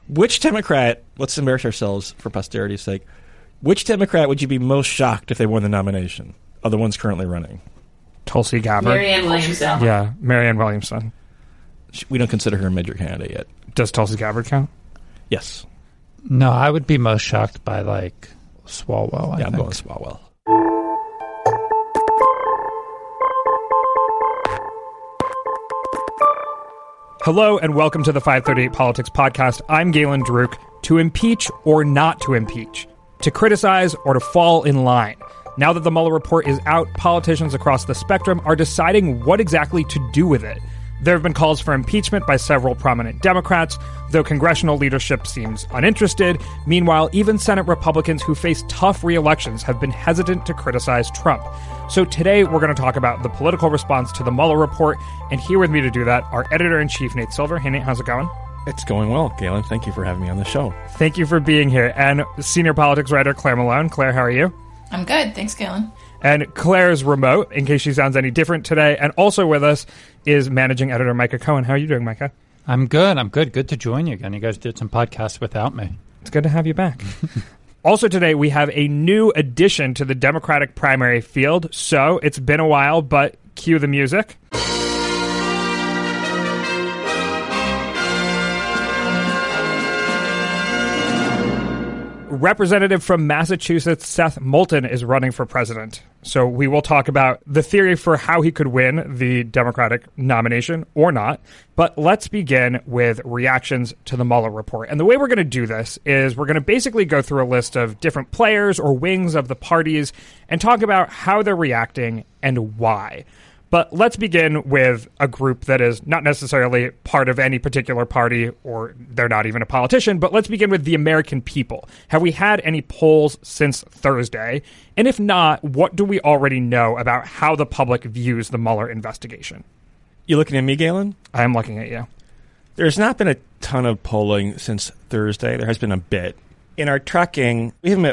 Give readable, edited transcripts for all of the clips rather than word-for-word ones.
Which Democrat, let's embarrass ourselves for posterity's sake, which Democrat would you be most shocked if they won the nomination of the ones currently running? Tulsi Gabbard. Marianne Williamson. Yeah, Marianne Williamson. We don't consider her a major candidate yet. Does Tulsi Gabbard count? Yes. No, I would be most shocked by, like, Swalwell, I I'm think. going Swalwell. Hello and welcome to the 538 Politics Podcast. I'm Galen Druk. To impeach or not to impeach, to criticize or to fall in line. Now that the Mueller report is out, politicians across the spectrum are deciding what exactly to do with it. There have been calls for impeachment by several prominent Democrats, though congressional leadership seems uninterested. Meanwhile, even Senate Republicans who face tough re-elections have been hesitant to criticize Trump. So today, we're going to talk about the political response to the Mueller report, and here with me to do that, our editor-in-chief, Nate Silver. Hey, Nate, how's it going? It's going well, Galen. Thank you for having me on the show. Thank you for being here. And senior politics writer Claire Malone. Claire, how are you? I'm good. Thanks, Galen. And Claire's remote, in case she sounds any different today. And also with us is managing editor Micah Cohen. How are you doing, Micah? I'm good. Good to join you again. You guys did some podcasts without me. It's good to have you back. Also today, we have a new addition to the Democratic primary field. So it's been a while, but cue the music. Representative from Massachusetts, Seth Moulton, is running for president. So we will talk about the theory for how he could win the Democratic nomination or not. But let's begin with reactions to the Mueller report. And the way we're going to do this is we're going to basically go through a list of different players or wings of the parties and talk about how they're reacting and why. But let's begin with a group that is not necessarily part of any particular party, or they're not even a politician, but let's begin with the American people. Have we had any polls since Thursday? And if not, what do we already know about how the public views the Mueller investigation? You looking at me, Galen? I am looking at you. There's not been a ton of polling since Thursday. There has been a bit. In our tracking, we have them at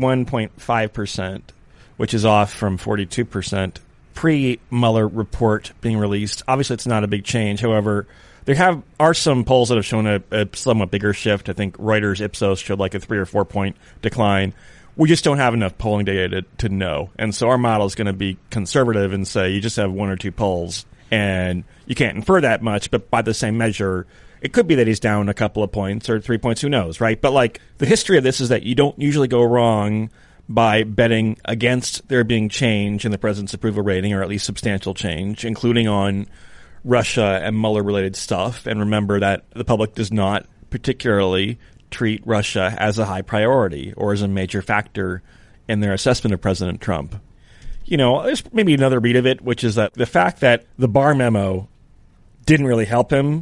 41.5%, which is off from 42%. Pre-Mueller report being released. Obviously, it's not a big change. However, there are some polls that have shown a somewhat bigger shift. I think Reuters Ipsos showed like a 3 or 4 point decline. We just don't have enough polling data to know. And so our model is going to be conservative and say you just have 1 or 2 polls and you can't infer that much. But by the same measure, it could be that he's down a couple of points or 3 points. Who knows, right? But like the history of this is that you don't usually go wrong by betting against there being change in the president's approval rating, or at least substantial change, including on Russia and Mueller-related stuff. And remember that the public does not particularly treat Russia as a high priority or as a major factor in their assessment of President Trump. You know, there's maybe another read of it, which is that the fact that the Barr memo didn't really help him,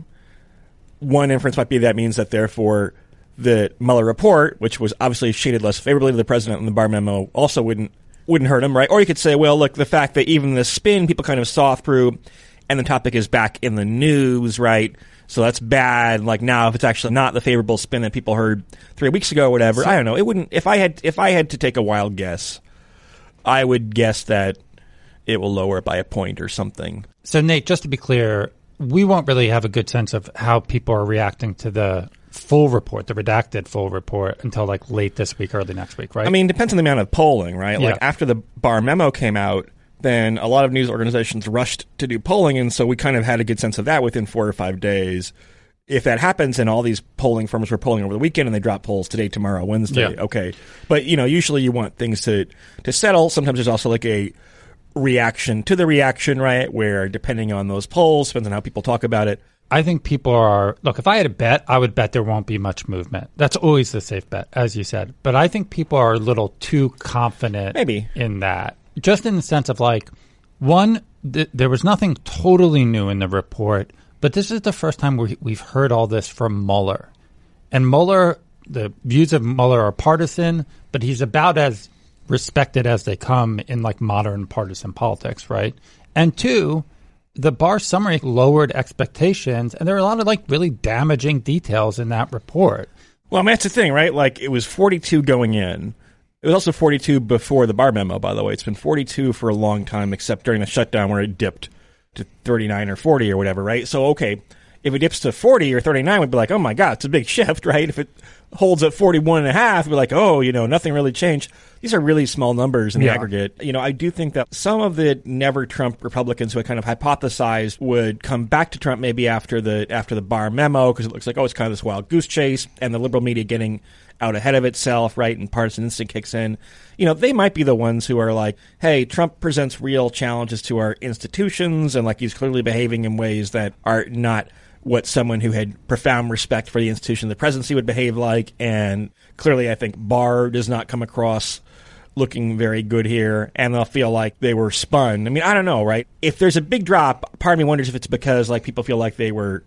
one inference might be that means that therefore the Mueller report, which was obviously shaded less favorably to the president than the Barr memo, also wouldn't hurt him, right? Or you could say, well, look, the fact that even the spin people kind of saw through and the topic is back in the news, right? So that's bad. Like now, if it's actually not the favorable spin that people heard 3 weeks ago or whatever, I don't know. It wouldn't. If I had to take a wild guess, I would guess that it will lower it by a point or something. So, Nate, just to be clear, we won't really have a good sense of how people are reacting to the full report, the redacted full report, until like late this week, early next week, right? I mean, it depends on the amount of polling, right? Yeah. Like after the Barr memo came out, then a lot of news organizations rushed to do polling, and so we kind of had a good sense of that within 4 or 5 days. If that happens and all these polling firms were polling over the weekend and they drop polls today, tomorrow, Wednesday, okay. But, you know, usually you want things to settle. Sometimes there's also like a reaction to the reaction, right, where depending on those polls, depends on how people talk about it. I think people are, look, if I had a bet, I would bet there won't be much movement. That's always the safe bet, as you said. But I think people are a little too confident Maybe in that. Just in the sense of like, one, there was nothing totally new in the report, but this is the first time we've heard all this from Mueller. And Mueller, the views of Mueller are partisan, but he's about as respected as they come in like modern partisan politics, right? And two, the Barr summary lowered expectations, and there are a lot of like really damaging details in that report. Well, I mean, that's the thing, right? Like it was 42 going in. It was also 42 before the Barr memo, by the way. It's been 42 for a long time, except during the shutdown where it dipped to 39 or 40 or whatever, right? So, okay, If it dips to 40 or 39, we'd be like, oh my God, it's a big shift, right? If it holds at 41.5, we'd be like, oh, nothing really changed. These are really small numbers in the aggregate. I do think that some of the never Trump Republicans who had kind of hypothesized would come back to Trump maybe after the Barr memo, because it looks like, it's kind of this wild goose chase, and the liberal media getting out ahead of itself, right? And partisan instinct kicks in. They might be the ones who are like, hey, Trump presents real challenges to our institutions, and like he's clearly behaving in ways that are not what someone who had profound respect for the institution of the presidency would behave like. And clearly, I think Barr does not come across looking very good here, and they'll feel like they were spun. I mean, I don't know, right? If there's a big drop, part of me wonders if it's because like people feel like they were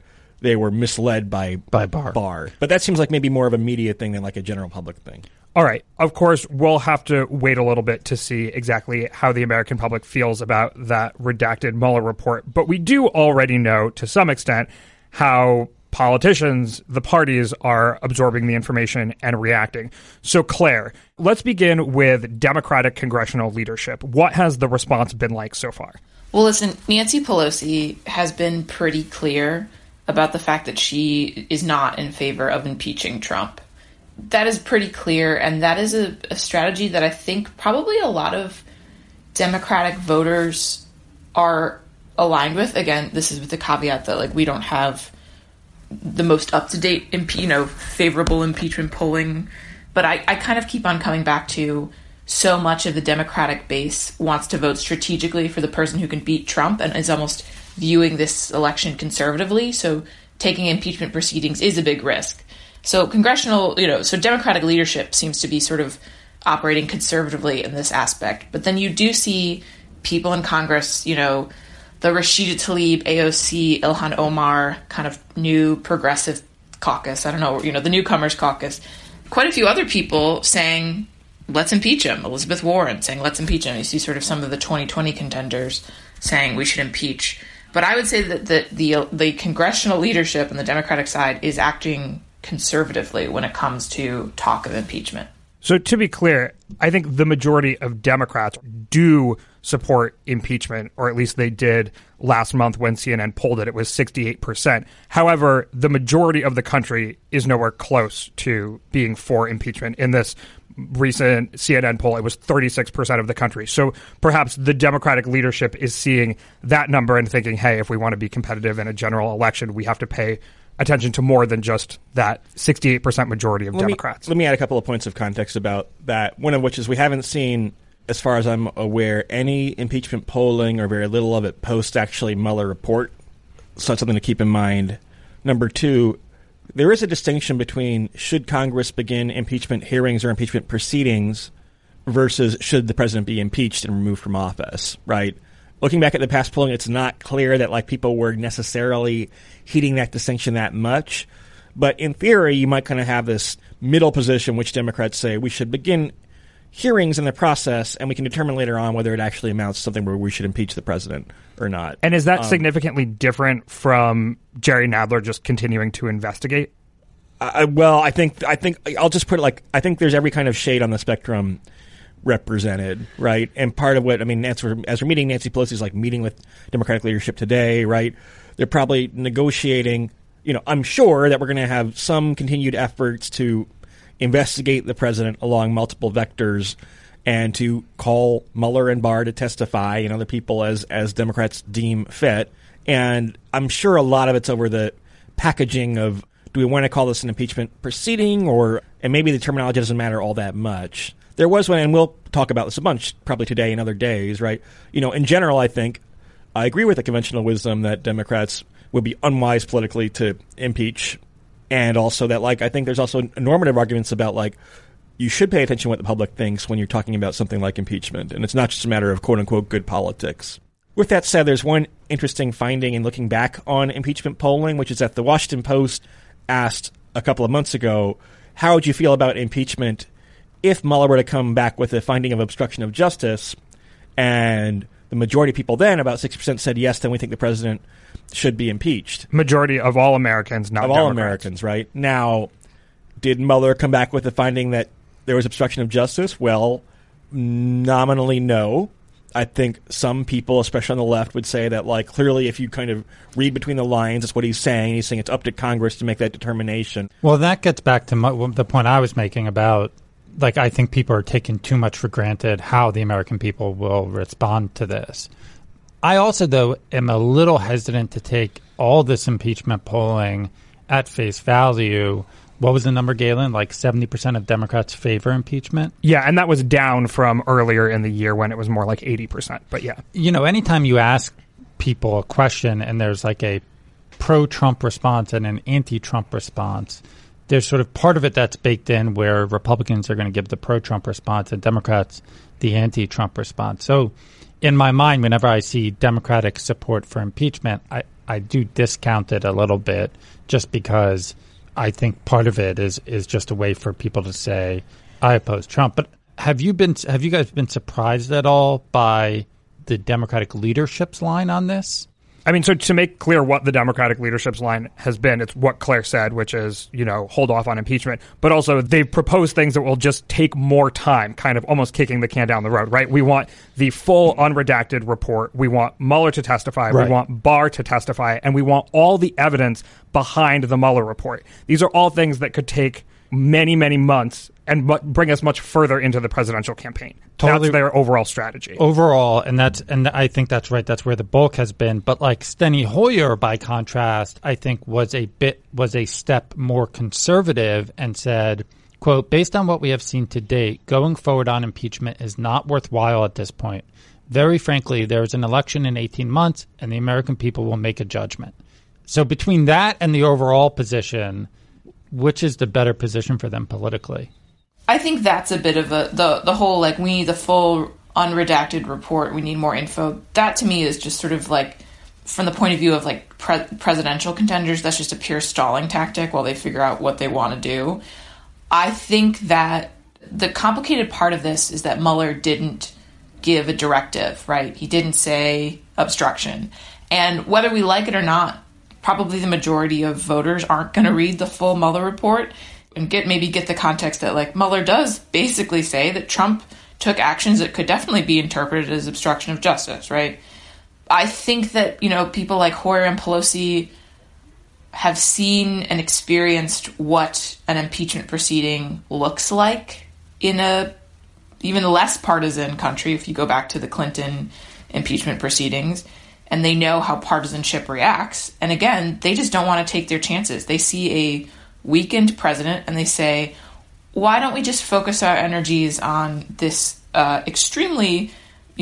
misled by Barr. But that seems like maybe more of a media thing than like a general public thing. All right. Of course, we'll have to wait a little bit to see exactly how the American public feels about that redacted Mueller report. But we do already know, to some extent, how politicians, the parties, are absorbing the information and reacting. So, Claire, let's begin with Democratic congressional leadership. What has the response been like so far? Well, listen, Nancy Pelosi has been pretty clear about the fact that she is not in favor of impeaching Trump. That is pretty clear, and that is a strategy that I think probably a lot of Democratic voters are aligned with. Again, this is with the caveat that like we don't have the most up-to-date favorable impeachment polling, but I kind of keep on coming back to so much of the Democratic base wants to vote strategically for the person who can beat Trump and is almost viewing this election conservatively. So taking impeachment proceedings is a big risk. So so Democratic leadership seems to be sort of operating conservatively in this aspect. But then you do see people in Congress, the Rashida Tlaib, AOC, Ilhan Omar, kind of new progressive caucus. I don't know, the newcomers caucus. Quite a few other people saying, let's impeach him. Elizabeth Warren saying, let's impeach him. You see sort of some of the 2020 contenders saying we should impeach. But I would say that the congressional leadership on the Democratic side is acting conservatively when it comes to talk of impeachment. So to be clear, I think the majority of Democrats do support impeachment, or at least they did last month when CNN polled it. It was 68%. However, the majority of the country is nowhere close to being for impeachment. In this recent CNN poll, it was 36% of the country. So perhaps the Democratic leadership is seeing that number and thinking, hey, if we want to be competitive in a general election, we have to pay attention to more than just that 68% majority of Democrats. Let me add a couple of points of context about that, one of which is we haven't seen, as far as I'm aware, any impeachment polling or very little of it post actually Mueller report. So that's something to keep in mind. Number two, there is a distinction between should Congress begin impeachment hearings or impeachment proceedings versus should the president be impeached and removed from office, right? Looking back at the past polling, it's not clear that like people were necessarily heeding that distinction that much. But in theory, you might kind of have this middle position, which Democrats say we should begin hearings in the process, and we can determine later on whether it actually amounts to something where we should impeach the president or not. And is that significantly different from Jerry Nadler just continuing to investigate? Well, I think I'll just put it like I think there's every kind of shade on the spectrum represented, right? And part of what, I mean, as we're meeting, Nancy Pelosi's like meeting with Democratic leadership today, right? They're probably negotiating, I'm sure that we're going to have some continued efforts to investigate the president along multiple vectors and to call Mueller and Barr to testify and other people as Democrats deem fit. And I'm sure a lot of it's over the packaging of, do we want to call this an impeachment proceeding, and maybe the terminology doesn't matter all that much. There was one, and we'll talk about this a bunch probably today and other days, right? In general, I think I agree with the conventional wisdom that Democrats would be unwise politically to impeach, and also that, I think there's also normative arguments about, you should pay attention to what the public thinks when you're talking about something like impeachment, and it's not just a matter of quote-unquote good politics. With that said, there's one interesting finding in looking back on impeachment polling, which is that the Washington Post asked a couple of months ago, how would you feel about impeachment if Mueller were to come back with a finding of obstruction of justice? And the majority of people then, about 60%, said yes, then we think the president should be impeached. Majority of all Americans, not Democrats. Of all Americans, right? Now, did Mueller come back with a finding that there was obstruction of justice? Well, nominally no. I think some people, especially on the left, would say that, like, clearly if you kind of read between the lines, that's what he's saying. He's saying it's up to Congress to make that determination. Well, that gets back to the point I was making about, like, I think people are taking too much for granted how the American people will respond to this. I also, though, am a little hesitant to take all this impeachment polling at face value. What was the number, Galen? Like 70% of Democrats favor impeachment? Yeah, and that was down from earlier in the year when it was more like 80%. But yeah. You know, anytime you ask people a question and there's like a pro-Trump response and an anti-Trump response, there's sort of part of it that's baked in where Republicans are going to give the pro-Trump response and Democrats the anti-Trump response. So in my mind, whenever I see Democratic support for impeachment, I do discount it a little bit just because I think part of it is just a way for people to say, I oppose Trump. But have you guys been surprised at all by the Democratic leadership's line on this? I mean, so to make clear what the Democratic leadership's line has been, it's what Claire said, which is, you know, hold off on impeachment. But also they've proposed things that will just take more time, kind of almost kicking the can down the road, right? We want the full unredacted report. We want Mueller to testify. Right. We want Barr to testify. And we want all the evidence behind the Mueller report. These are all things that could take many, many months and bring us much further into the presidential campaign. Totally. That's their overall strategy. Overall, and I think that's right. That's where the bulk has been. But like Steny Hoyer, by contrast, I think was a step more conservative and said, quote, based on what we have seen to date, going forward on impeachment is not worthwhile at this point. Very frankly, there is an election in 18 months and the American people will make a judgment. So between that and the overall position, which is the better position for them politically? I think that's a bit of the whole, like, we need the full unredacted report, we need more info. That to me is just sort of like, from the point of view of like presidential contenders, that's just a pure stalling tactic while they figure out what they want to do. I think that the complicated part of this is that Mueller didn't give a directive, right? He didn't say obstruction. And whether we like it or not, probably the majority of voters aren't going to read the full Mueller report and get the context that, like, Mueller does basically say that Trump took actions that could definitely be interpreted as obstruction of justice, right? I think that, you know, people like Hoyer and Pelosi have seen and experienced what an impeachment proceeding looks like in a even less partisan country, if you go back to the Clinton impeachment proceedings, and they know how partisanship reacts. And again, they just don't want to take their chances. They see a weakened president and they say, why don't we just focus our energies on this extremely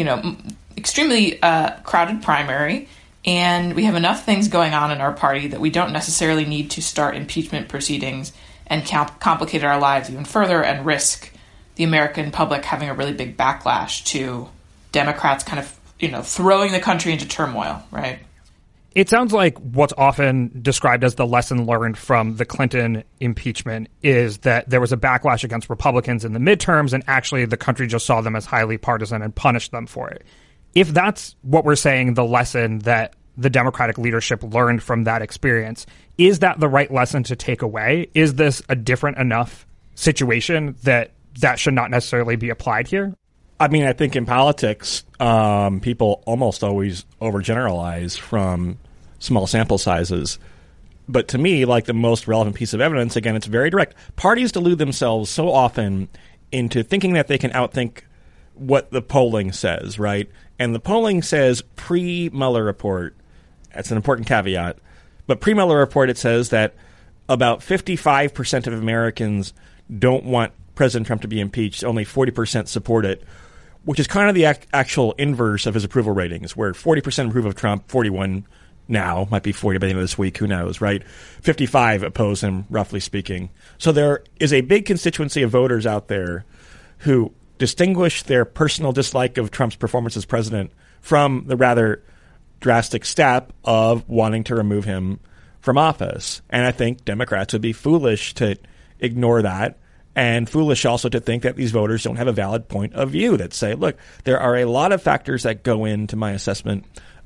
crowded primary, and we have enough things going on in our party that we don't necessarily need to start impeachment proceedings and complicate our lives even further and risk the American public having a really big backlash to Democrats kind of, you know, throwing the country into turmoil, right? It sounds like what's often described as the lesson learned from the Clinton impeachment is that there was a backlash against Republicans in the midterms, and actually the country just saw them as highly partisan and punished them for it. If that's what we're saying, the lesson that the Democratic leadership learned from that experience, is that the right lesson to take away? Is this a different enough situation that should not necessarily be applied here? I mean, I think in politics, people almost always overgeneralize from small sample sizes. But to me, like, the most relevant piece of evidence, again, it's very direct. Parties delude themselves so often into thinking that they can outthink what the polling says, right? And the polling says pre-Mueller report. That's an important caveat. But pre-Mueller report, it says that about 55% of Americans don't want President Trump to be impeached. Only 40% support it, which is kind of the actual inverse of his approval ratings, where 40% approve of Trump, 41 now, might be 40 by the end of this week, who knows, right? 55 oppose him, roughly speaking. So there is a big constituency of voters out there who distinguish their personal dislike of Trump's performance as president from the rather drastic step of wanting to remove him from office. And I think Democrats would be foolish to ignore that, and foolish also to think that these voters don't have a valid point of view that say, look, there are a lot of factors that go into my assessment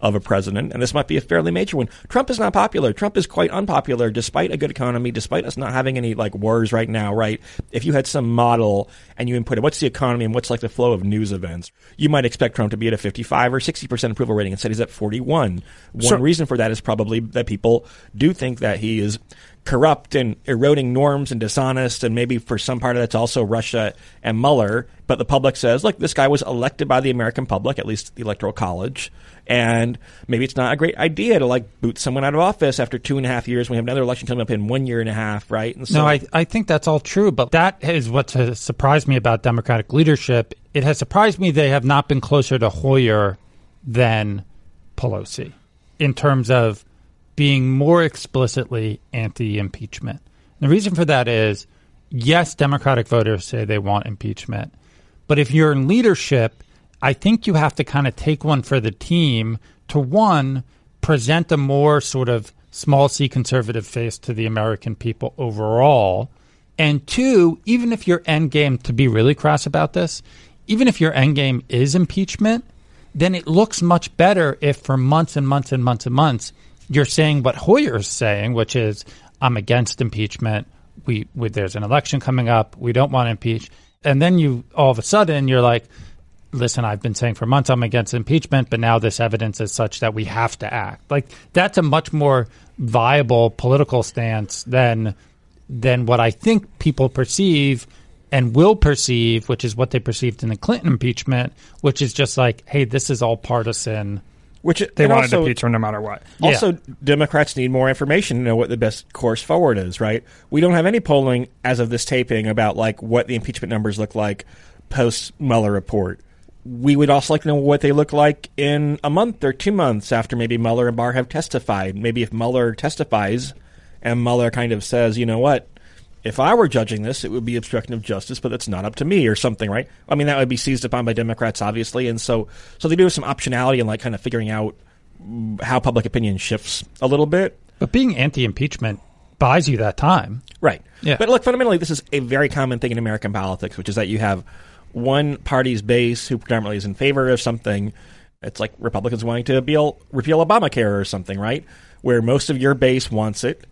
of a president, and this might be a fairly major one. Trump is not popular. Trump is quite unpopular, despite a good economy, despite us not having any like wars right now, right? If you had some model and you input it, what's the economy and what's like the flow of news events, you might expect Trump to be at a 55 or 60% approval rating. Instead, he's at 41. One reason for that is probably that people do think that he is corrupt and eroding norms and dishonest, and maybe for some part of that's also Russia and Mueller. But the public says, look, this guy was elected by the American public, at least the Electoral College, and maybe it's not a great idea to like boot someone out of office after 2.5 years when we have another election coming up in 1.5 years, right? And so, no, I think that's all true, but that is what has surprised me about Democratic leadership. It has surprised me they have not been closer to Hoyer than Pelosi in terms of being more explicitly anti-impeachment. The reason for that is, yes, Democratic voters say they want impeachment. But if you're in leadership, I think you have to kind of take one for the team to, one, present a more sort of small c conservative face to the American people overall. And two, even if your end game, to be really crass about this, even if your end game is impeachment, then it looks much better if for months and months and months and months you're saying what Hoyer's saying, which is, I'm against impeachment. There's an election coming up. We don't want to impeach. And then you, all of a sudden, you're like, listen, I've been saying for months I'm against impeachment, but now this evidence is such that we have to act. Like, that's a much more viable political stance than what I think people perceive and will perceive, which is what they perceived in the Clinton impeachment, which is just like, hey, this is all partisan. Which they wanted to impeach him no matter what. Also, Democrats need more information to know what the best course forward is, right? We don't have any polling as of this taping about like what the impeachment numbers look like post-Mueller report. We would also like to know what they look like in a month or 2 months after maybe Mueller and Barr have testified. Maybe if Mueller testifies and Mueller kind of says, you know what, if I were judging this, it would be obstruction of justice, but that's not up to me or something, right? I mean, that would be seized upon by Democrats, obviously. And so they do have some optionality in like kind of figuring out how public opinion shifts a little bit. But being anti-impeachment buys you that time. Right. Yeah. But look, fundamentally, this is a very common thing in American politics, which is that you have one party's base who predominantly is in favor of something. It's like Republicans wanting to repeal Obamacare or something, right? Where most of your base wants it.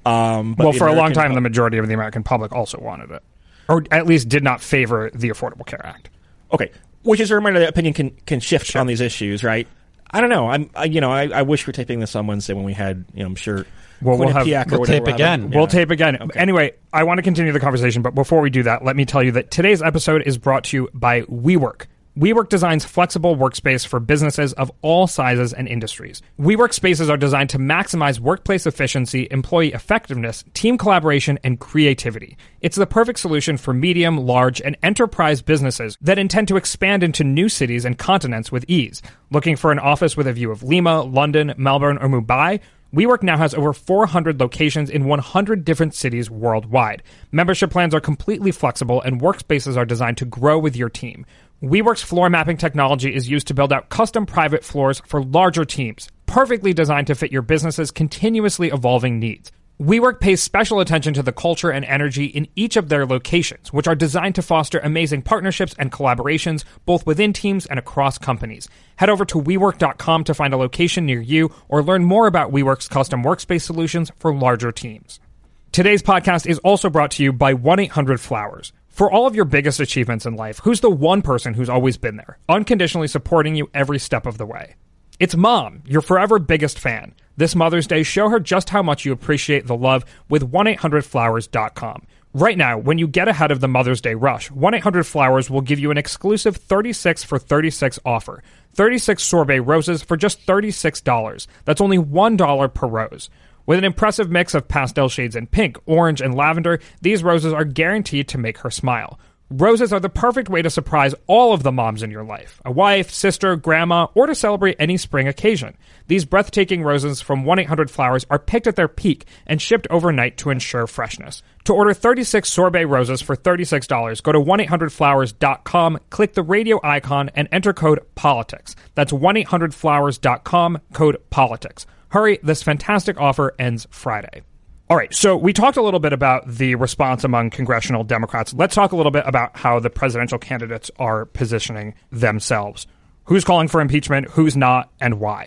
But for a long time, the majority of the American public also wanted it, or at least did not favor the Affordable Care Act. Okay, which is a reminder that opinion can shift on these issues, right? I don't know. I wish we're taping this on Wednesday when we had, I'm sure. We'll tape again. We'll tape again. Okay. Anyway, I want to continue the conversation, but before we do that, let me tell you that today's episode is brought to you by WeWork. WeWork designs flexible workspace for businesses of all sizes and industries. WeWork spaces are designed to maximize workplace efficiency, employee effectiveness, team collaboration, and creativity. It's the perfect solution for medium, large, and enterprise businesses that intend to expand into new cities and continents with ease. Looking for an office with a view of Lima, London, Melbourne, or Mumbai? WeWork now has over 400 locations in 100 different cities worldwide. Membership plans are completely flexible, and workspaces are designed to grow with your team. WeWork's floor mapping technology is used to build out custom private floors for larger teams, perfectly designed to fit your business's continuously evolving needs. WeWork pays special attention to the culture and energy in each of their locations, which are designed to foster amazing partnerships and collaborations both within teams and across companies. Head over to WeWork.com to find a location near you or learn more about WeWork's custom workspace solutions for larger teams. Today's podcast is also brought to you by 1-800-Flowers. For all of your biggest achievements in life, who's the one person who's always been there, unconditionally supporting you every step of the way? It's Mom, your forever biggest fan. This Mother's Day, show her just how much you appreciate the love with 1-800-Flowers.com. Right now, when you get ahead of the Mother's Day rush, 1-800-Flowers will give you an exclusive 36 for 36 offer. 36 sorbet roses for just $36. That's only $1 per rose. With an impressive mix of pastel shades in pink, orange, and lavender, these roses are guaranteed to make her smile. Roses are the perfect way to surprise all of the moms in your life, a wife, sister, grandma, or to celebrate any spring occasion. These breathtaking roses from 1-800-Flowers are picked at their peak and shipped overnight to ensure freshness. To order 36 sorbet roses for $36, go to 1-800-Flowers.com, click the radio icon, and enter code POLITICS. That's 1-800-Flowers.com, code POLITICS. Hurry, this fantastic offer ends Friday. All right, so we talked a little bit about the response among congressional Democrats. Let's talk a little bit about how the presidential candidates are positioning themselves. Who's calling for impeachment, who's not, and why?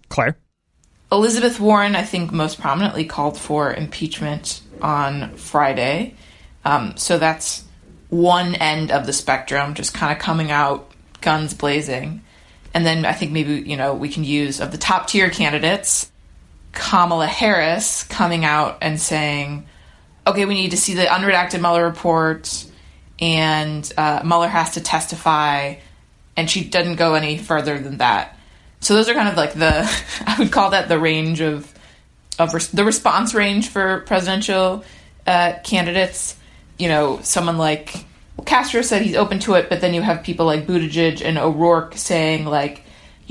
Claire? Elizabeth Warren, I think, most prominently called for impeachment on Friday. So that's one end of the spectrum, just kind of coming out guns blazing. And then I think maybe, we can use, of the top tier candidates, Kamala Harris coming out and saying, okay, we need to see the unredacted Mueller report, and Mueller has to testify, and she doesn't go any further than that. So those are kind of like I would call that the range of the response range for presidential candidates. Someone like Castro said he's open to it, but then you have people like Buttigieg and O'Rourke saying like,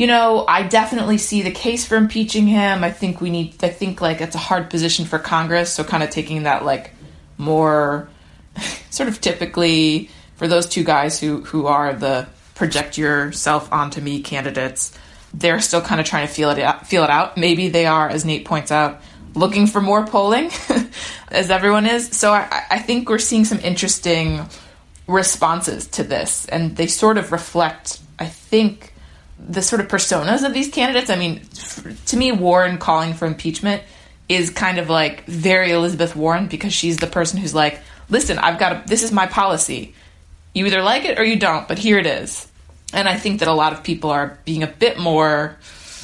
I definitely see the case for impeaching him. I think like it's a hard position for Congress. So kind of taking that like more sort of typically for those two guys who are the project yourself onto me candidates, they're still kind of trying to feel it out. Maybe they are, as Nate points out, looking for more polling, as everyone is. So I think we're seeing some interesting responses to this, and they sort of reflect, I think, the sort of personas of these candidates. I mean, to me, Warren calling for impeachment is kind of like very Elizabeth Warren, because she's the person who's like, listen, this is my policy. You either like it or you don't, but here it is. And I think that a lot of people are being a bit more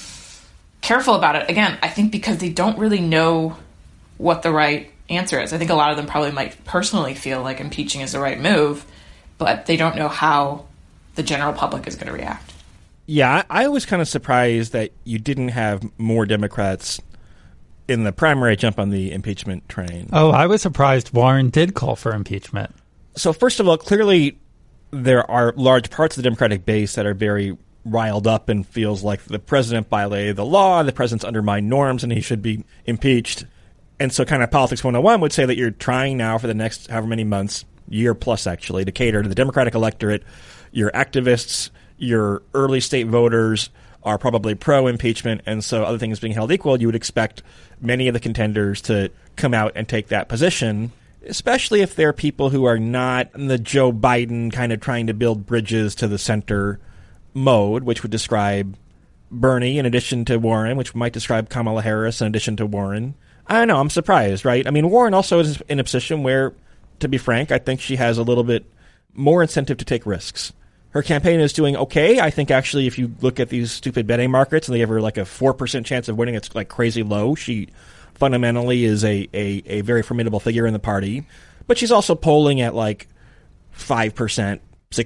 careful about it. Again, I think because they don't really know what the right answer is. I think a lot of them probably might personally feel like impeaching is the right move, but they don't know how the general public is going to react. Yeah, I was kind of surprised that you didn't have more Democrats in the primary jump on the impeachment train. Oh, I was surprised Warren did call for impeachment. So first of all, clearly there are large parts of the Democratic base that are very riled up and feels like the president violated the law, the president's undermined norms, and he should be impeached. And so kind of Politics 101 would say that you're trying now for the next however many months, year plus actually, to cater to the Democratic electorate. Your activists, your early state voters are probably pro-impeachment, and so other things being held equal, you would expect many of the contenders to come out and take that position, especially if they're people who are not in the Joe Biden kind of trying to build bridges to the center mode, which would describe Bernie in addition to Warren, which might describe Kamala Harris in addition to Warren. I don't know. I'm surprised, right? I mean, Warren also is in a position where, to be frank, I think she has a little bit more incentive to take risks. Her campaign is doing okay. I think actually if you look at these stupid betting markets and they give her like a 4% chance of winning, it's like crazy low. She fundamentally is a very formidable figure in the party. But she's also polling at like 5%, 6%,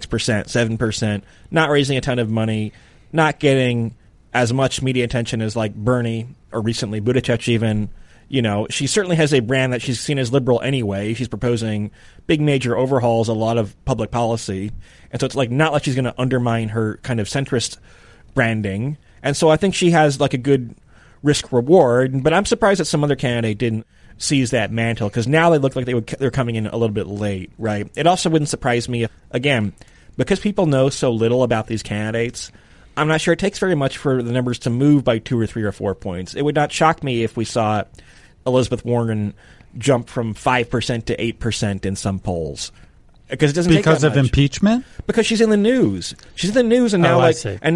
7%, not raising a ton of money, not getting as much media attention as like Bernie or recently Buttigieg even. She certainly has a brand that she's seen as liberal anyway. She's proposing big major overhauls, a lot of public policy. And so it's like not like she's going to undermine her kind of centrist branding. And so I think she has like a good risk reward. But I'm surprised that some other candidate didn't seize that mantle, because now they look like they're coming in a little bit late, right? It also wouldn't surprise me if, again, because people know so little about these candidates, I'm not sure it takes very much for the numbers to move by 2 or 3 or 4 points. It would not shock me if we saw Elizabeth Warren jump from 5% to 8% in some polls, because it doesn't take that much. Because of impeachment? Because she's in the news. She's in the news, and now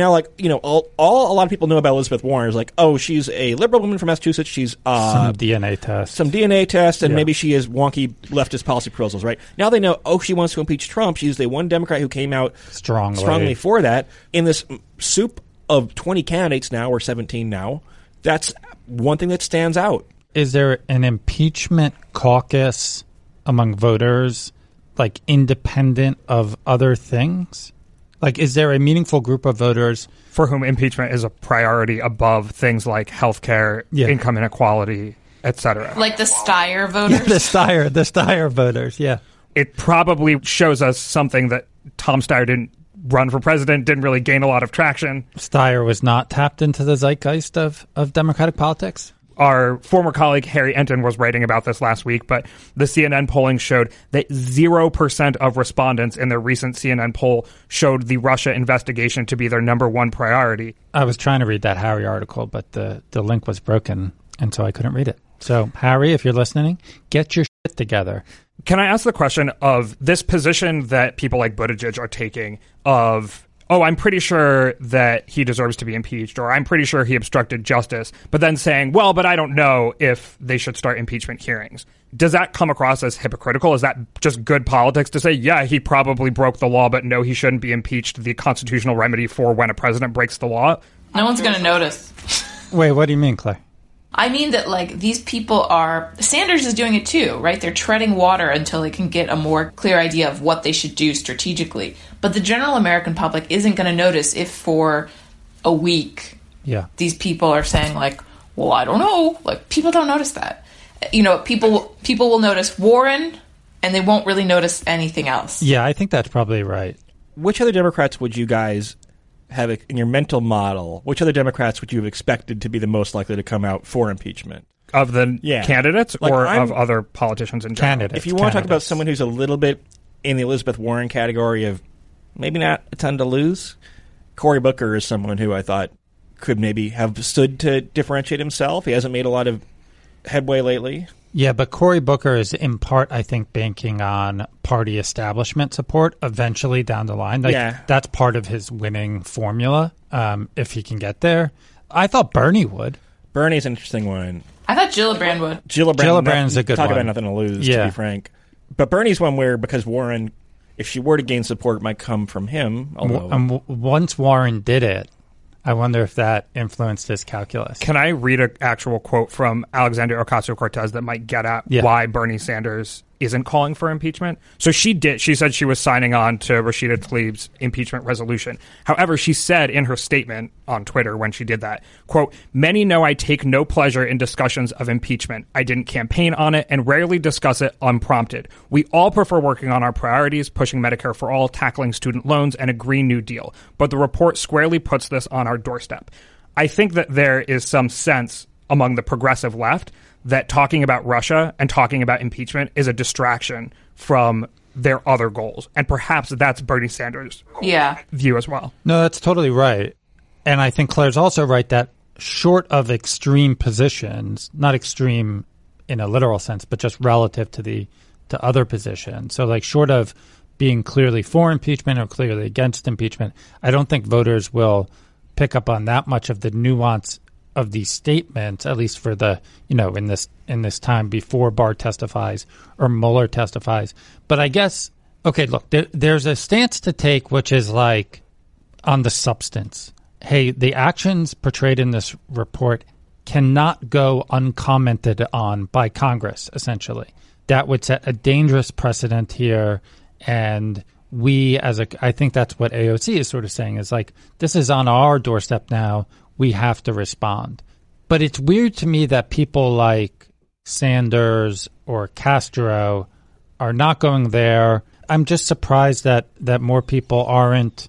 all a lot of people know about Elizabeth Warren is like, oh, she's a liberal woman from Massachusetts. She's some DNA test, and maybe she has wonky leftist policy proposals. Right now, they know, oh, she wants to impeach Trump. She's the one Democrat who came out strongly for that. In this soup of 20 candidates now, or 17 now, that's one thing that stands out. Is there an impeachment caucus among voters, like independent of other things? Like, is there a meaningful group of voters for whom impeachment is a priority above things like healthcare, income inequality, etc.? Like the Steyer voters? Yeah, the Steyer voters, yeah. It probably shows us something that Tom Steyer didn't run for president, didn't really gain a lot of traction. Steyer was not tapped into the zeitgeist of Democratic politics? Our former colleague Harry Enton was writing about this last week, but the CNN polling showed that 0% of respondents in their recent CNN poll showed the Russia investigation to be their number one priority. I was trying to read that Harry article, but the link was broken, and so I couldn't read it. So, Harry, if you're listening, get your shit together. Can I ask the question of this position that people like Buttigieg are taking of oh, I'm pretty sure that he deserves to be impeached, or I'm pretty sure he obstructed justice, but then saying, well, but I don't know if they should start impeachment hearings. Does that come across as hypocritical? Is that just good politics to say, yeah, he probably broke the law, but no, he shouldn't be impeached, the constitutional remedy for when a president breaks the law? No one's going to notice. Wait, what do you mean, Clay? I mean that, like, these people are... Sanders is doing it too, right? They're treading water until they can get a more clear idea of what they should do strategically. But the general American public isn't going to notice if for a week these people are saying, like, well, I don't know. Like, people don't notice that. You know, people will notice Warren, and they won't really notice anything else. Yeah, I think that's probably right. Which other Democrats would you guys have in your mental model? Which other Democrats would you have expected to be the most likely to come out for impeachment? Of the candidates, like, or of other politicians in general? If you want to talk about someone who's a little bit in the Elizabeth Warren category of maybe not a ton to lose, Cory Booker is someone who I thought could maybe have stood to differentiate himself. He hasn't made a lot of headway lately. Yeah, but Cory Booker is in part, I think, banking on party establishment support eventually down the line. Like, that's part of his winning formula, if he can get there. I thought Bernie would. Bernie's an interesting one. I thought Gillibrand would. Gillibrand's a good one. Talk about nothing to lose, to be frank. But Bernie's one where, because Warren, if she were to gain support, might come from him. Although once Warren did it, I wonder if that influenced his calculus. Can I read an actual quote from Alexandria Ocasio-Cortez that might get at why Bernie Sanders isn't calling for impeachment? So she said she was signing on to Rashida Tlaib's impeachment resolution. However, she said in her statement on Twitter when she did that, quote, "Many know I take no pleasure in discussions of impeachment. I didn't campaign on it and rarely discuss it unprompted. We all prefer working on our priorities, pushing Medicare for all, tackling student loans, and a Green New Deal. But the report squarely puts this on our doorstep." I think that there is some sense among the progressive left that talking about Russia and talking about impeachment is a distraction from their other goals. And perhaps that's Bernie Sanders' view as well. No, that's totally right. And I think Claire's also right that short of extreme positions, not extreme in a literal sense, but just relative to other positions. So, like, short of being clearly for impeachment or clearly against impeachment, I don't think voters will pick up on that much of the nuance of these statements, at least for the, in this time before Barr testifies or Mueller testifies. But I guess, okay, look, there's a stance to take, which is like on the substance. Hey, the actions portrayed in this report cannot go uncommented on by Congress, essentially. That would set a dangerous precedent here. And we, I think that's what AOC is sort of saying, is like, this is on our doorstep now. We have to respond. But it's weird to me that people like Sanders or Castro are not going there. I'm just surprised that more people aren't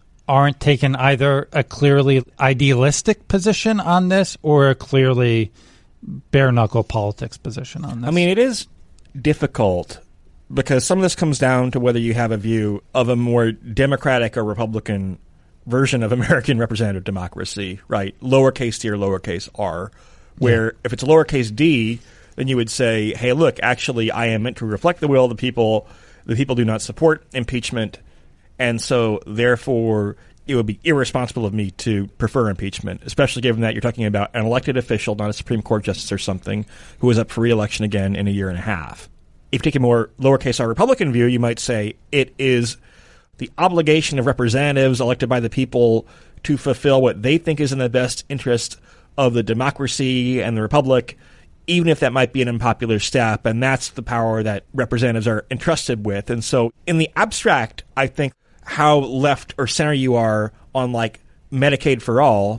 taking either a clearly idealistic position on this or a clearly bare-knuckle politics position on this. I mean, it is difficult because some of this comes down to whether you have a view of a more Democratic or Republican version of American representative democracy, right? Lowercase d or lowercase r, where if it's a lowercase d, then you would say, hey, look, actually, I am meant to reflect the will of the people. The people do not support impeachment, and so therefore it would be irresponsible of me to prefer impeachment, especially given that you're talking about an elected official, not a Supreme Court justice or something, who is up for re-election again in a year and a half. If you take a more lowercase r Republican view, you might say it is the obligation of representatives elected by the people to fulfill what they think is in the best interest of the democracy and the republic, even if that might be an unpopular step. And that's the power that representatives are entrusted with. And so in the abstract, I think how left or center you are on like Medicare for all,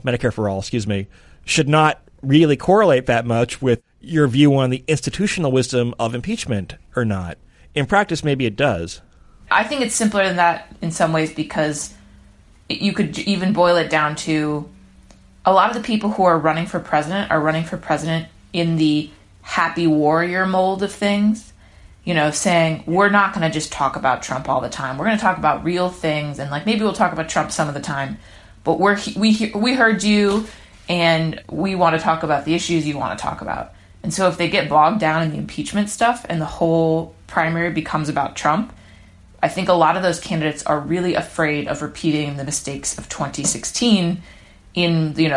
should not really correlate that much with your view on the institutional wisdom of impeachment or not. In practice, maybe it does. I think it's simpler than that in some ways because you could even boil it down to a lot of the people who are running for president in the happy warrior mold of things, saying we're not going to just talk about Trump all the time. We're going to talk about real things, and like maybe we'll talk about Trump some of the time, but we heard you and we want to talk about the issues you want to talk about. And so if they get bogged down in the impeachment stuff and the whole primary becomes about Trump, I think a lot of those candidates are really afraid of repeating the mistakes of 2016 in, the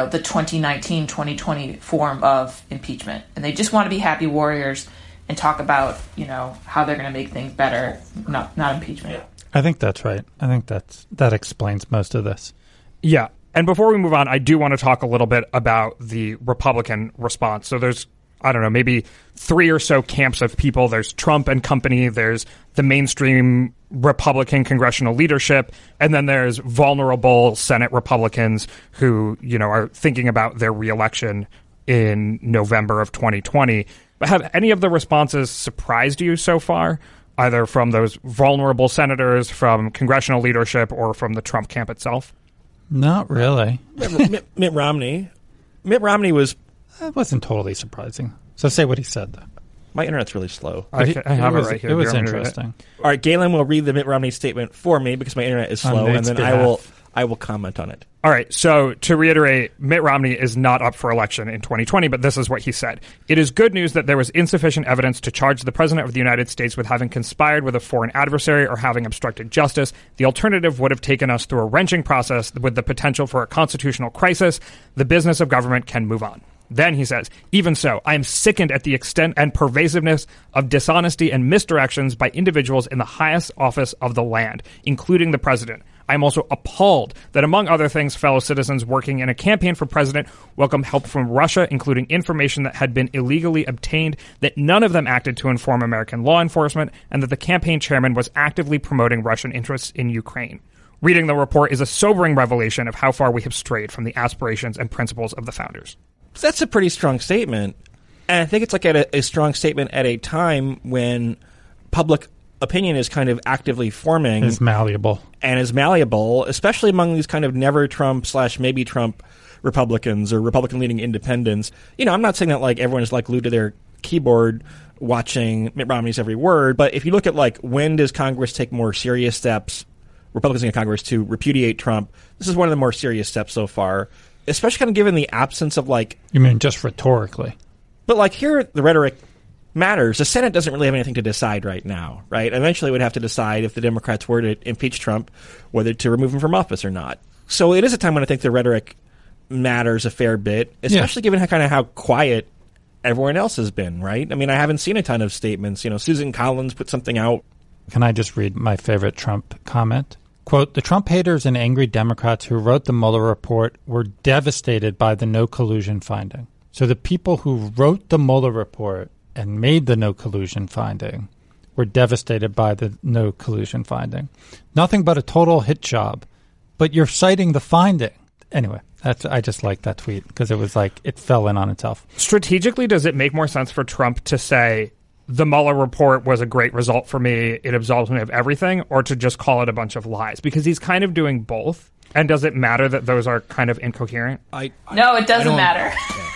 2019-2020 form of impeachment. And they just want to be happy warriors and talk about, how they're going to make things better, not impeachment. I think that's right. I think that explains most of this. Yeah. And before we move on, I do want to talk a little bit about the Republican response. So there's, I don't know, maybe 3 or so camps of people. There's Trump and company. There's the mainstream Republican congressional leadership. And then there's vulnerable Senate Republicans who, are thinking about their reelection in November of 2020. But have any of the responses surprised you so far, either from those vulnerable senators, from congressional leadership, or from the Trump camp itself? Not really. Mitt Romney. Mitt Romney was... That wasn't totally surprising. So say what he said, though. My internet's really slow. I have it right here. It was interesting. All right, Galen will read the Mitt Romney statement for me because my internet is slow, and then I will comment on it. All right, so to reiterate, Mitt Romney is not up for election in 2020, but this is what he said. It is good news that there was insufficient evidence to charge the President of the United States with having conspired with a foreign adversary or having obstructed justice. The alternative would have taken us through a wrenching process with the potential for a constitutional crisis. The business of government can move on. Then he says, even so, I am sickened at the extent and pervasiveness of dishonesty and misdirections by individuals in the highest office of the land, including the president. I am also appalled that, among other things, fellow citizens working in a campaign for president welcomed help from Russia, including information that had been illegally obtained, that none of them acted to inform American law enforcement, and that the campaign chairman was actively promoting Russian interests in Ukraine. Reading the report is a sobering revelation of how far we have strayed from the aspirations and principles of the founders. That's a pretty strong statement. And I think it's like a strong statement at a time when public opinion is kind of actively forming. Is malleable. And is malleable, especially among these kind of never Trump / maybe Trump Republicans or Republican-leaning independents. I'm not saying that like everyone is like glued to their keyboard watching Mitt Romney's every word, but if you look at like when does Congress take more serious steps, Republicans in Congress, to repudiate Trump, this is one of the more serious steps so far, especially kind of given the absence of like... You mean just rhetorically? But like here, the rhetoric matters. The Senate doesn't really have anything to decide right now, right? Eventually, it would have to decide if the Democrats were to impeach Trump, whether to remove him from office or not. So it is a time when I think the rhetoric matters a fair bit, especially given how quiet everyone else has been, right? I mean, I haven't seen a ton of statements. Susan Collins put something out. Can I just read my favorite Trump comment? Quote, the Trump haters and angry Democrats who wrote the Mueller report were devastated by the no collusion finding. So the people who wrote the Mueller report and made the no collusion finding were devastated by the no collusion finding. Nothing but a total hit job. But you're citing the finding. Anyway, I just like that tweet because it was like it fell in on itself. Strategically, does it make more sense for Trump to say the Mueller report was a great result for me, it absolves me of everything, or to just call it a bunch of lies? Because he's kind of doing both. And does it matter that those are kind of incoherent? No, it doesn't matter.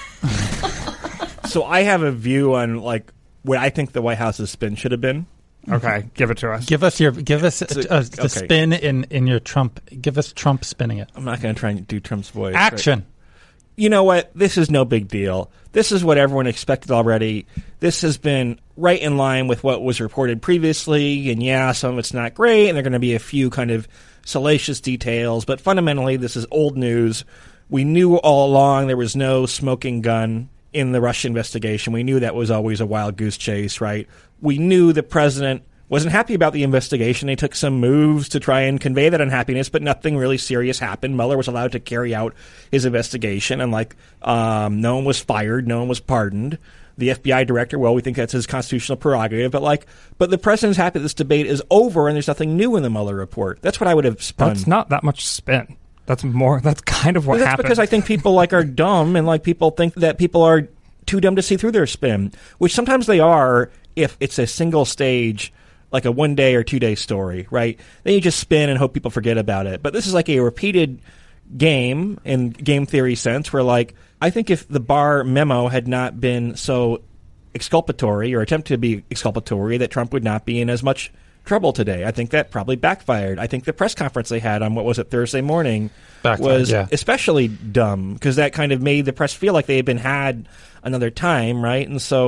So I have a view on like what I think the White House's spin should have been. Okay, give it to us. Give us the spin in your Trump. Give us Trump spinning it. I'm not going to try and do Trump's voice. Action. Right? You know what? This is no big deal. This is what everyone expected already. This has been right in line with what was reported previously. And yeah, some of it's not great, and there are going to be a few kind of salacious details. But fundamentally, this is old news. We knew all along there was no smoking gun in the Russia investigation. We knew that was always a wild goose chase, right? We knew the president wasn't happy about the investigation. They took some moves to try and convey that unhappiness, but nothing really serious happened. Mueller was allowed to carry out his investigation, and no one was fired, no one was pardoned. The FBI director, well, we think that's his constitutional prerogative, but the president's happy this debate is over and there's nothing new in the Mueller report. That's what I would have spun. That's not that much spin. That's kind of what happened. That's because I think people are dumb, and people think that people are too dumb to see through their spin, which sometimes they are if it's a single stage, like a 1 day or 2 day story, right? Then you just spin and hope people forget about it. But this is like a repeated game in game theory sense where I think if the Barr memo had not been so exculpatory or attempted to be exculpatory, that Trump would not be in as much trouble today. I think that probably backfired. I think the press conference they had on, Thursday morning was especially dumb because that kind of made the press feel like they had been had another time, right? And so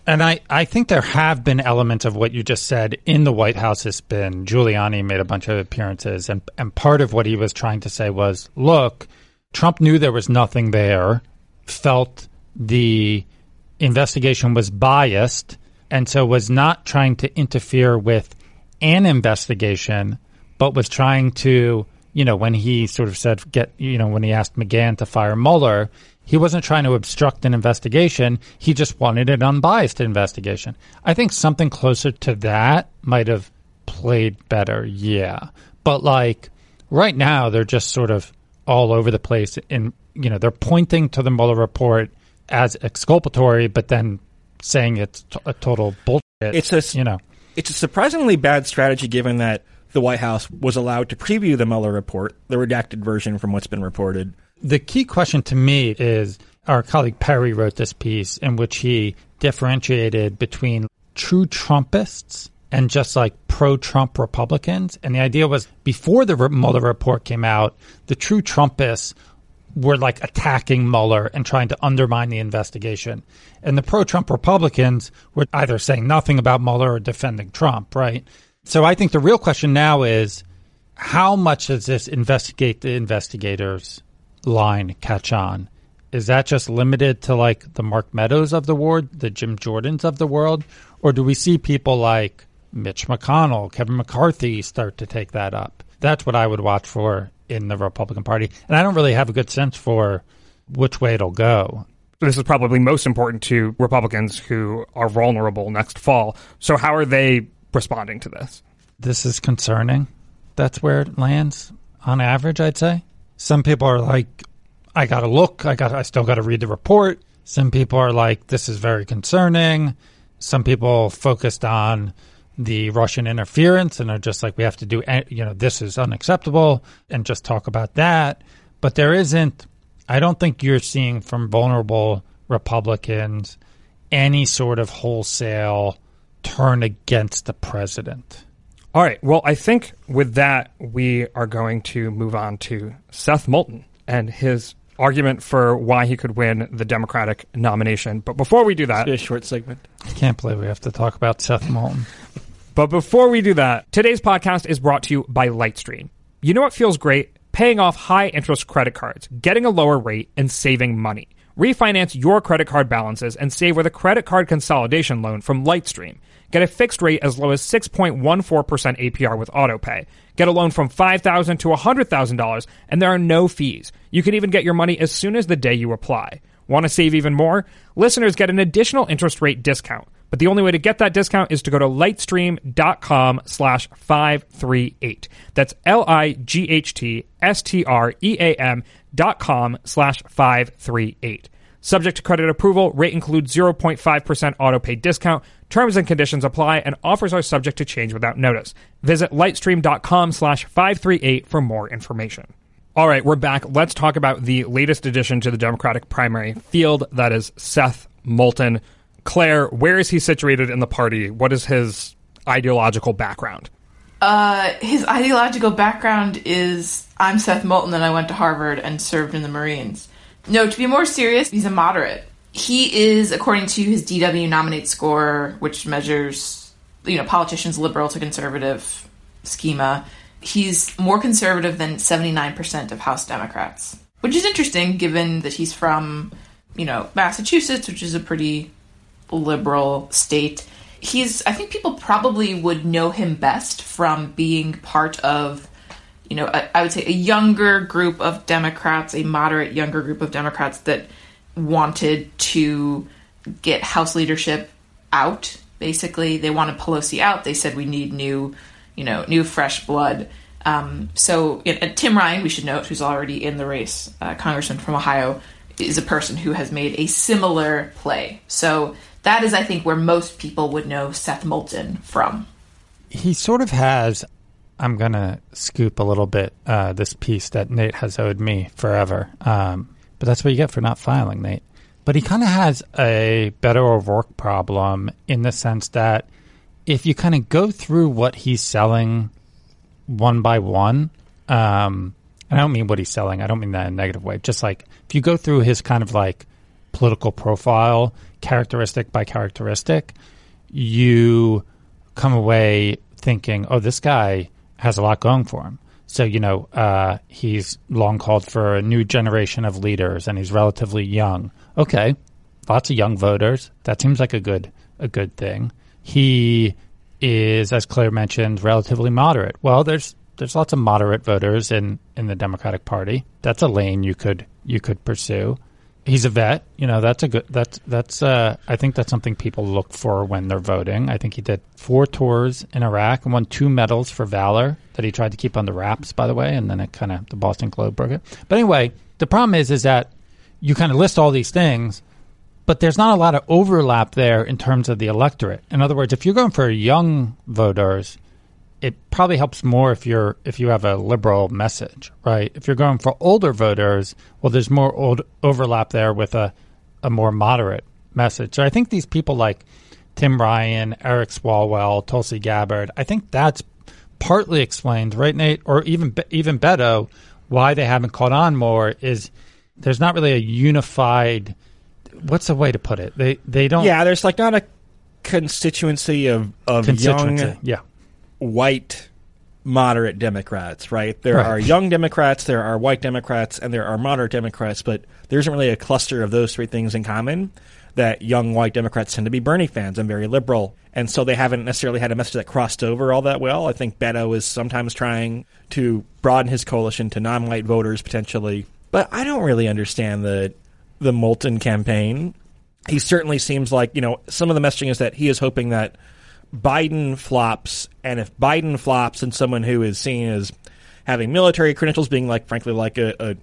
And I think there have been elements of what you just said in the White House. Has been Giuliani made a bunch of appearances, and part of what he was trying to say was, look, Trump knew there was nothing there, felt the investigation was biased, and so was not trying to interfere with an investigation, but was trying to, when he sort of said, when he asked McGahn to fire Mueller, he wasn't trying to obstruct an investigation. He just wanted an unbiased investigation. I think something closer to that might have played better, yeah. But right now, they're just sort of all over the place. And, they're pointing to the Mueller report as exculpatory, but then saying it's a total bullshit. It's a surprisingly bad strategy given that the White House was allowed to preview the Mueller report, the redacted version from what's been reported. The key question to me is our colleague Perry wrote this piece in which he differentiated between true Trumpists and just pro-Trump Republicans. And the idea was before the Mueller report came out, the true Trumpists were attacking Mueller and trying to undermine the investigation. And the pro-Trump Republicans were either saying nothing about Mueller or defending Trump, right? So I think the real question now is how much does this investigate the investigators line catch on? Is that just limited to the Mark Meadows of the world, the Jim Jordans of the world? Or do we see people like Mitch McConnell, Kevin McCarthy start to take that up? That's what I would watch for in the Republican Party. And I don't really have a good sense for which way it'll go. This is probably most important to Republicans who are vulnerable next fall. So how are they responding to this? This is concerning. That's where it lands on average, I'd say. Some people are I got to look. I still got to read the report. Some people are this is very concerning. Some people focused on the Russian interference and are just we have to do, this is unacceptable and just talk about that. But there isn't, I don't think you're seeing from vulnerable Republicans any sort of wholesale turn against the president. All right. Well, I think with that, we are going to move on to Seth Moulton and his argument for why he could win the Democratic nomination. But before we do that... It's a short segment. I can't believe we have to talk about Seth Moulton. But before we do that, today's podcast is brought to you by Lightstream. You know what feels great? Paying off high-interest credit cards, getting a lower rate, and saving money. Refinance your credit card balances and save with a credit card consolidation loan from Lightstream. Get a fixed rate as low as 6.14% APR with AutoPay. Get a loan from $5,000 to $100,000, and there are no fees. You can even get your money as soon as the day you apply. Want to save even more? Listeners get an additional interest rate discount. But the only way to get that discount is to go to lightstream.com/538. That's LIGHTSTREAM.com/538. Subject to credit approval, rate includes 0.5% auto-pay discount. Terms and conditions apply, and offers are subject to change without notice. Visit lightstream.com/538 for more information. All right, we're back. Let's talk about the latest addition to the Democratic primary field, that is Seth Moulton. Claire, where is he situated in the party? What is his ideological background? His ideological background is, I'm Seth Moulton and I went to Harvard and served in the Marines. No, to be more serious, he's a moderate. He is, according to his DW Nominate score, which measures, politicians' liberal to conservative schema, he's more conservative than 79% of House Democrats, which is interesting given that he's from, Massachusetts, which is a pretty liberal state. I think people probably would know him best from being part of, I would say a younger group of Democrats, a moderate younger group of Democrats that wanted to get House leadership out. Basically, they wanted Pelosi out. They said we need new fresh blood. So Tim Ryan, we should note, who's already in the race, congressman from Ohio, is a person who has made a similar play. So that is, I think, where most people would know Seth Moulton from. He sort of has, I'm going to scoop a little bit, this piece that Nate has owed me forever. But that's what you get for not filing, Nate. But he kind of has a Beto O'Rourke problem in the sense that if you kind of go through what he's selling one by one, I don't mean what he's selling. I don't mean that in a negative way. Just if you go through his kind of political profile, characteristic by characteristic, you come away thinking, oh, this guy has a lot going for him. So, he's long called for a new generation of leaders, and he's relatively young. Okay, lots of young voters. That seems like a good thing. He is, as Claire mentioned, relatively moderate. Well, there's lots of moderate voters in the Democratic Party. That's a lane you could pursue. He's a vet. That's a good. That's. I think that's something people look for when they're voting. I think he did 4 tours in Iraq and won 2 medals for valor that he tried to keep under wraps, by the way, and then the Boston Globe broke it. But anyway, the problem is that you kind of list all these things, but there's not a lot of overlap there in terms of the electorate. In other words, if you're going for young voters, it probably helps more if you have a liberal message, right? If you're going for older voters, well, there's more overlap there with a more moderate message. So I think these people like Tim Ryan, Eric Swalwell, Tulsi Gabbard, I think that's partly explained, right, Nate? Or even Beto, why they haven't caught on more is there's not really a unified. What's the way to put it? They don't. Yeah, there's not a constituency of young. Yeah. White moderate Democrats, right? There are young Democrats, there are white Democrats, and there are moderate Democrats, but there isn't really a cluster of those 3 things in common, that young white Democrats tend to be Bernie fans and very liberal, and so they haven't necessarily had a message that crossed over all that well. I think Beto is sometimes trying to broaden his coalition to non-white voters potentially, but I don't really understand the Moulton campaign. He certainly seems like, some of the messaging is that he is hoping that Biden flops, and if Biden flops and someone who is seen as having military credentials, being frankly a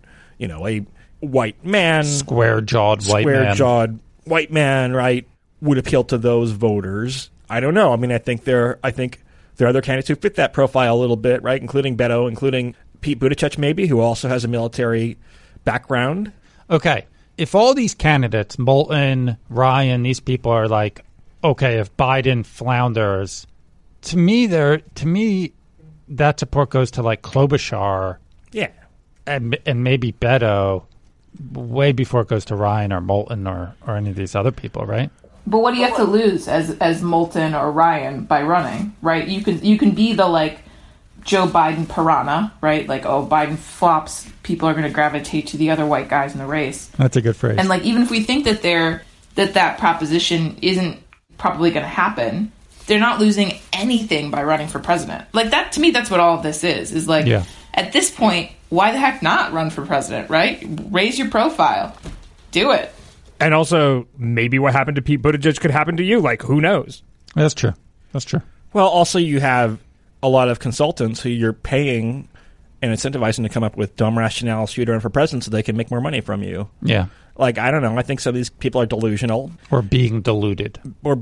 white man, square-jawed white man, right, would appeal to those voters. I don't know. I mean, I think there are other candidates who fit that profile a little bit, right, including Beto, including Pete Buttigieg maybe, who also has a military background. Okay, if all these candidates, Moulton, Ryan, these people are like, okay, if Biden flounders, to me that support goes to Klobuchar, yeah, and maybe Beto, way before it goes to Ryan or Moulton or any of these other people, right? But what do you have to lose as Moulton or Ryan by running, right? You can be the Joe Biden piranha, right? Biden flops, people are going to gravitate to the other white guys in the race. That's a good phrase. And even if we think that that proposition isn't probably going to happen, they're not losing anything by running for president. That, to me, that's what all of this is yeah. At this point, why the heck not run for president, right? Raise your profile. Do it. And also, maybe what happened to Pete Buttigieg could happen to you. Who knows? That's true. Well, also you have a lot of consultants who you're paying and incentivizing to come up with dumb rationales for you to run for president so they can make more money from you. Yeah. I don't know. I think some of these people are delusional. Or being deluded.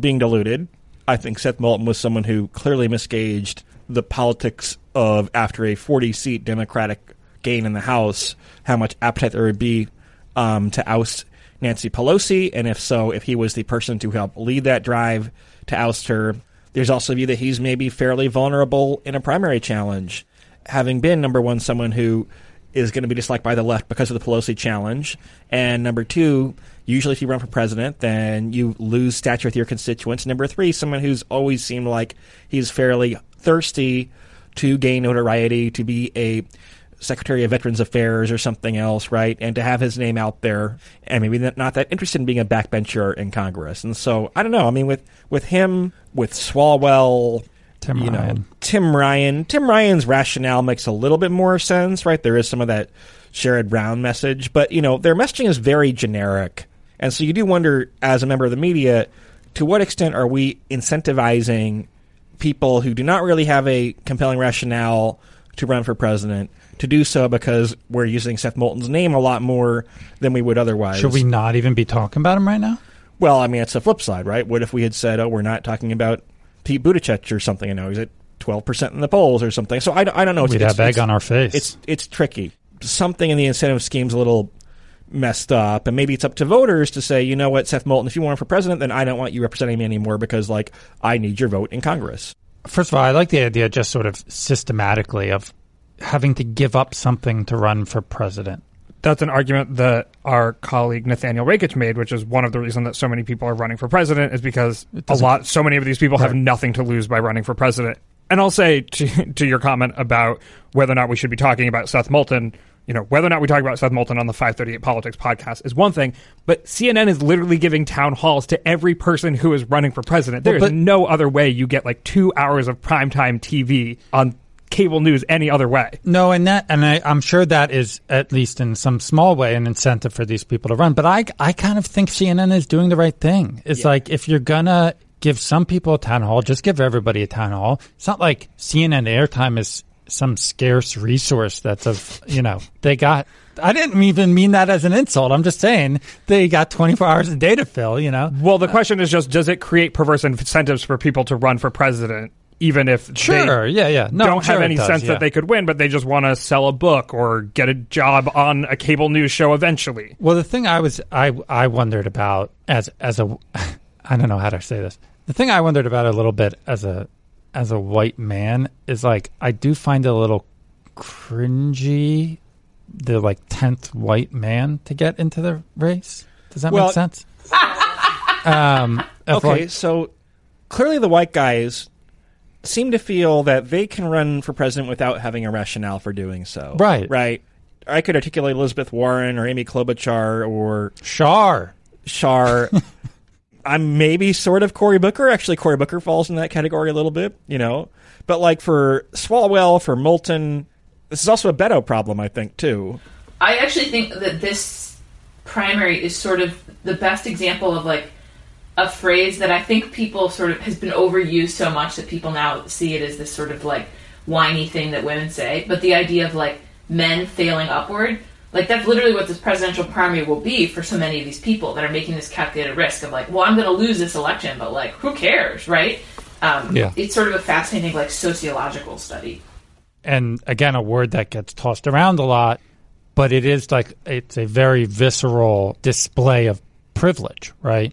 I think Seth Moulton was someone who clearly misgauged the politics of, after a 40-seat Democratic gain in the House, how much appetite there would be to oust Nancy Pelosi, and if so, if he was the person to help lead that drive to oust her. There's also a view that he's maybe fairly vulnerable in a primary challenge, having been, number one, someone who is going to be disliked by the left because of the Pelosi challenge, and number 2, usually if you run for president, then you lose stature with your constituents. Number 3, someone who's always seemed like he's fairly thirsty to gain notoriety, to be a Secretary of Veterans Affairs or something else, right? And to have his name out there, and maybe not that interested in being a backbencher in Congress. And so, I don't know. I mean, with him, with Swalwell, Tim Ryan. Tim Ryan's rationale makes a little bit more sense, right? There is some of that Sherrod Brown message, but, their messaging is very generic. And so you do wonder, as a member of the media, to what extent are we incentivizing people who do not really have a compelling rationale to run for president to do so because we're using Seth Moulton's name a lot more than we would otherwise? Should we not even be talking about him right now? Well, I mean, it's the flip side, right? What if we had said, we're not talking about Pete Buttigieg or something? He's at 12% in the polls or something. So I don't know. We'd have egg on our face. It's tricky. Something in the incentive scheme's a little messed up, and maybe it's up to voters to say, you know what, Seth Moulton, if you want to run for president, then I don't want you representing me anymore because, I need your vote in Congress. First of all, I like the idea just sort of systematically of having to give up something to run for president. That's an argument that our colleague Nathaniel Rakich made, which is one of the reasons that so many people are running for president is because so many of these people have nothing to lose by running for president. And I'll say to your comment about whether or not we should be talking about Seth Moulton, whether or not we talk about Seth Moulton on the 538 Politics podcast is one thing, but CNN is literally giving town halls to every person who is running for president. There is no other way you get 2 hours of primetime TV on cable news any other way. No, I'm sure that is, at least in some small way, an incentive for these people to run. But I kind of think CNN is doing the right thing. It's if you're going to give some people a town hall, just give everybody a town hall. It's not like CNN airtime is some scarce resource that's they got. I didn't even mean that as an insult. I'm just saying they got 24 hours a day to fill, Well, the question is just, does it create perverse incentives for people to run for president? Even if they don't have any sense that they could win, but they just want to sell a book or get a job on a cable news show eventually. Well, the thing I wondered about as a I don't know how to say this. The thing I wondered about a little bit as a white man is I do find it a little cringy the 10th white man to get into the race. Does that make sense? Okay, so clearly the white guys seem to feel that they can run for president without having a rationale for doing so. Right. I could articulate Elizabeth Warren or Amy Klobuchar or Shar. I'm maybe sort of Cory Booker. Actually, Cory Booker falls in that category a little bit, But for Swalwell, for Moulton, this is also a Beto problem, I think, too. I actually think that this primary is sort of the best example of a phrase that I think people sort of has been overused so much that people now see it as this sort of whiny thing that women say. But the idea of men failing upward, that's literally what this presidential primary will be for so many of these people that are making this calculated risk of well, I'm going to lose this election, but who cares, right? It's sort of a fascinating sociological study. And again, a word that gets tossed around a lot, but it is it's a very visceral display of privilege, right?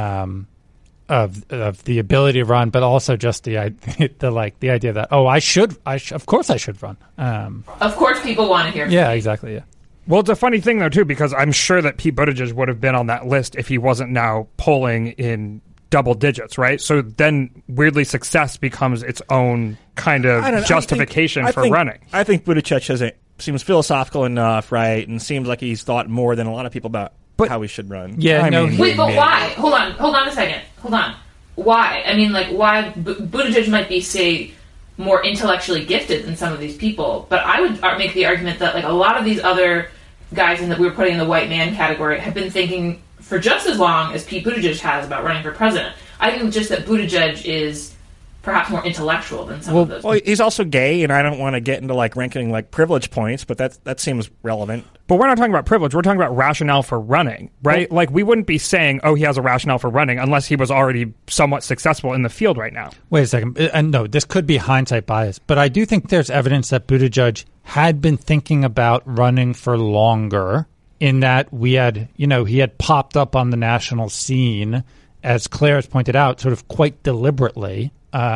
Of the ability to run, but also just the idea that of course I should run. Of course, people want to hear. Yeah, exactly. Yeah. Well, it's a funny thing though too, because I'm sure that Pete Buttigieg would have been on that list if he wasn't now polling in double digits, right? So then, weirdly, success becomes its own kind of justification for running. I think Buttigieg seems philosophical enough, right, and seems like he's thought more than a lot of people about how we should run. Yeah, wait, but why? Hold on a second. Hold on. Why? I mean, why Buttigieg might be, say, more intellectually gifted than some of these people, but I would make the argument that a lot of these other guys that we were putting in the white man category have been thinking for just as long as Pete Buttigieg has about running for president. I think just that Buttigieg is perhaps more intellectual than some of those. Well, he's also gay, and I don't want to get into ranking privilege points, but that seems relevant. But we're not talking about privilege. We're talking about rationale for running, right? Well, we wouldn't be saying, he has a rationale for running unless he was already somewhat successful in the field right now. Wait a second. And no, this could be hindsight bias, but I do think there's evidence that Buttigieg had been thinking about running for longer, in that he had popped up on the national scene, as Claire has pointed out, sort of quite deliberately,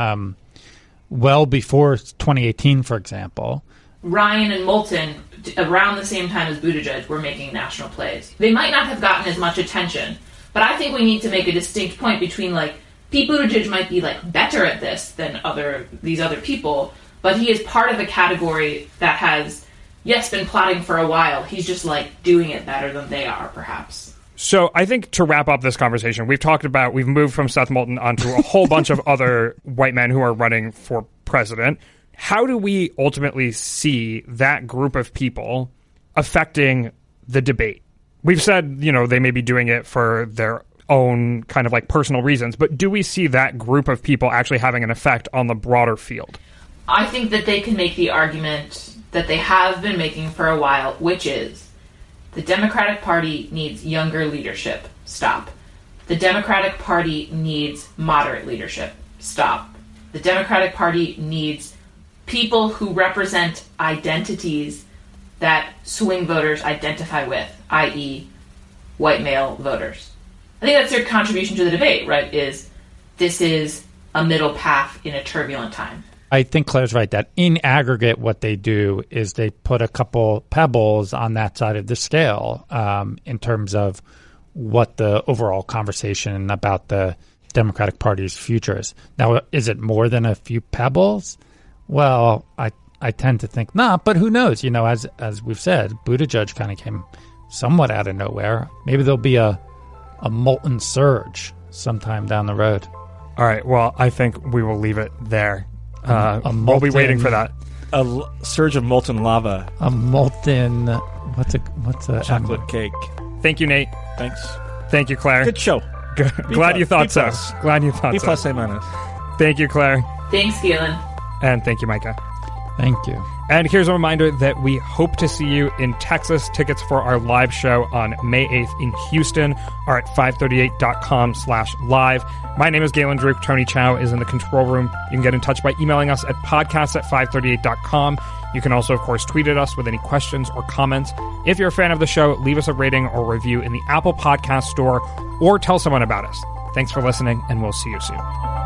well before 2018, for example. Ryan and Moulton, around the same time as Buttigieg, were making national plays. They might not have gotten as much attention, but I think we need to make a distinct point between, Pete Buttigieg might be, better at this than these other people, but he is part of a category that has, been plotting for a while. He's just, doing it better than they are, perhaps. So I think to wrap up this conversation, we've moved from Seth Moulton onto a whole bunch of other white men who are running for president. How do we ultimately see that group of people affecting the debate? We've said, they may be doing it for their own kind of personal reasons, but do we see that group of people actually having an effect on the broader field? I think that they can make the argument that they have been making for a while, which is the Democratic Party needs younger leadership. Stop. The Democratic Party needs moderate leadership. Stop. The Democratic Party needs people who represent identities that swing voters identify with, i.e., white male voters. I think that's their contribution to the debate, right, this is a middle path in a turbulent time. I think Claire's right that in aggregate, what they do is they put a couple pebbles on that side of the scale in terms of what the overall conversation about the Democratic Party's future is. Now, is it more than a few pebbles? Well, I tend to think not, but who knows? You know, as we've said, Buttigieg kind of came somewhat out of nowhere. Maybe there'll be a molten surge sometime down the road. All right. Well, I think we will leave it there. We'll be waiting for that. A surge of molten lava. A molten what's a chocolate cake. Thank you, Nate. Thanks. Thank you, Claire. Good show. Glad you thought so. Glad you thought B so. plus A minus. Thank you, Claire. Thanks, Galen. And thank you, Micah. Thank you. And here's a reminder that we hope to see you in Texas. Tickets for our live show on May 8th in Houston are at 538.com/live. My name is Galen Druk. Tony Chow is in the control room. You can get in touch by emailing us at podcasts@538.com. You can also, of course, tweet at us with any questions or comments. If you're a fan of the show, leave us a rating or review in the Apple Podcast Store or tell someone about us. Thanks for listening, and we'll see you soon.